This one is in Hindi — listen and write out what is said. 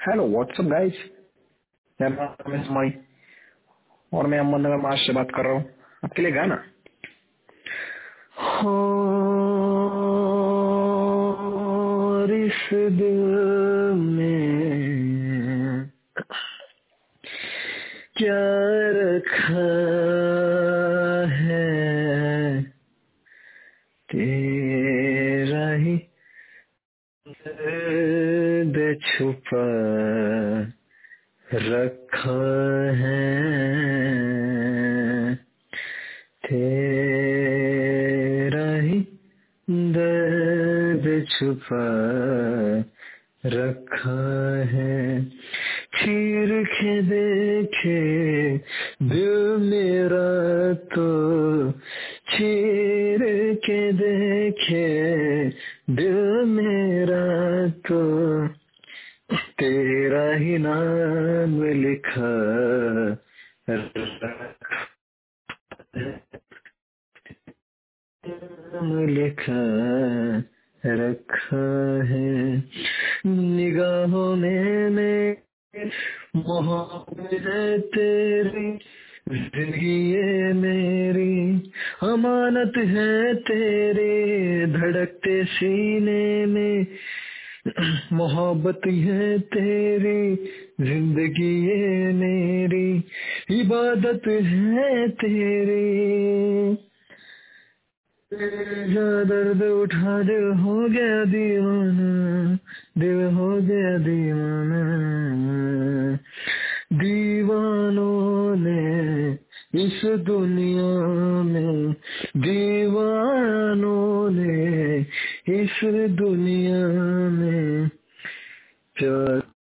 Hello what's up guys. मेरा नाम है स्माई और मैं अमन नगर मार्च से बात कर रहा हूँ। आपके लिए गाना और इस दिल में क्या रखा है, तेरा ही दर्द छुपा रखा है, तेरा ही दर्द छुपा रखा है। चीर के देखे दिल मेरा तो, चीर के देखे दिल मेरा तो, तेरा ही नाम लिखा लिखा रखा है। निगाहों में मेरी मोहब्बत है तेरी, जिंदगी ये मेरी अमानत है तेरी, धड़कते सीने में मोहब्बत है तेरी, जिंदगी ये मेरी इबादत है तेरी। तेरा दर्द उठा दिल हो गया दीवाना, दिल हो गया दीवाना। दीवानों ने इस दुनिया में, दीवानों ने इस दुनिया में प्यार